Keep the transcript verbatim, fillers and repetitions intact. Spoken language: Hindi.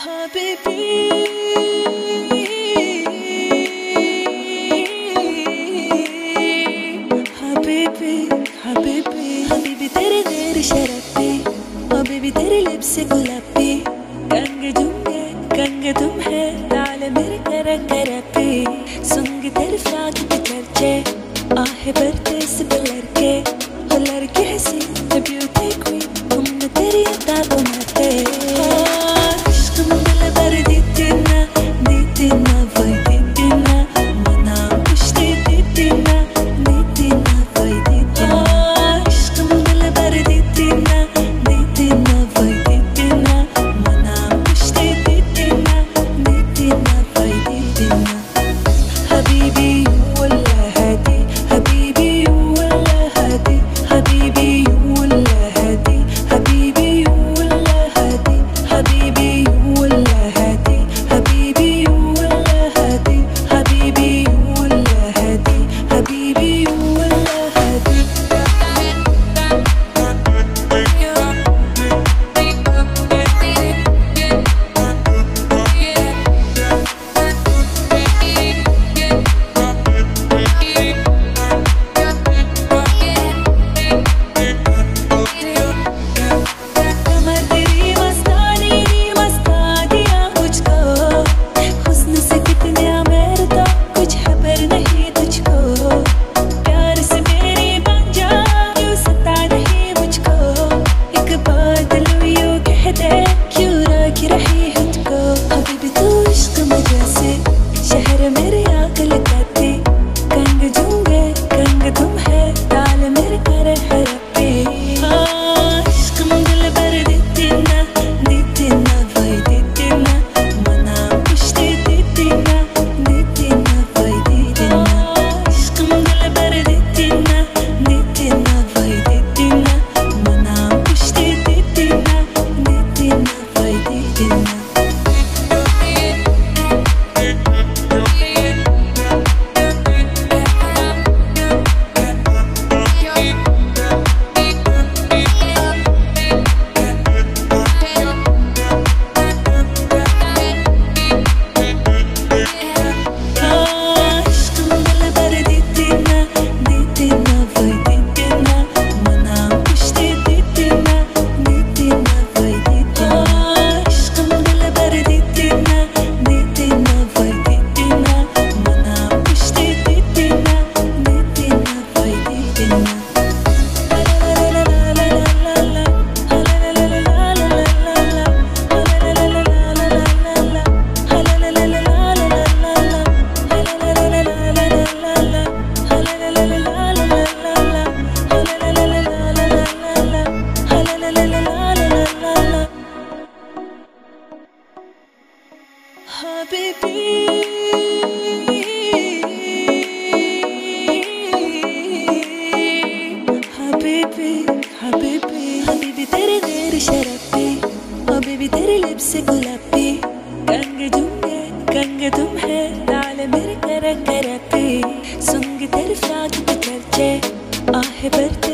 Habibi, Habibi, Habibi, Habibi तेरे देर शराबी, Habibi तेरे लिप्स से गुलाबी, कंगे झुमके कंगे तुम है ताले मेरे करा करा पे, सुनगी तेरे फ्लॉग के चर्चे, आहे भरते से लड़के, हो लड़के हंसी, the beauty queen, तुमने तेरी अदा बनाते, इश्क में दिल भर देती ना, देती ना वही देती ना, मना कुश्ती देती ना, देती ना वही देती ना, इश्क में दिल भर देती ना, देती ना वही देती ना, मना कुश्ती देती ना, देती ना वही देती ना, हबीबी वल्ला हदी, हबीबी वल्ला हदी, हबीबी वल्ला हदी, हबीबी वल्ला हदी, हबीबी वल्ला हदी, हबीबी वल्ला हदी, हबीबी वल्ला हदी, हबीबी वल्ला हदी। कमर तेरी मस्तानी ने मस्ता दिया मुझको, हुस्न से कितने आमिर तो कुछ खबर नहीं तुझको, प्यार से मेरी बन जा क्यों सता नहीं मुझको, एक बात लो यूं कह दे क्यों रख रही है तुझको, हबीबी तू इश्क में जैसे शहर मेरे आग लगाती, कंग झूमे कंग तुम है ताल मेरे कर हर पे, इश्क में दिल भर देती ना, देती ना वही देती ना, मना कुश्ती देती ना, देती ना वही देती ना, इश्क में दिल भर देती ना, देती ना वही देती ना, मना कुश्ती देती ना, देती ना वही देती ना। इश्क में दिल भर देती ना, देती ना वही देती ना, मना कुश्ती देती ना, देती ना वही देती ना, इश्क में दिल भर देती ना, देती ना वही देती ना, मना कुश्ती देती ना, देती ना वही देती ना। Habibi, Habibi, Habibi, Habibi तेरे देर शराबी, Habibi तेरे लिप्स से गुलाबी, कंगे झुमके कंगे तुम है ताले मेरे करा करा पे, सुनगी तेरे फ्लॉग के चर्चे, आहे भरते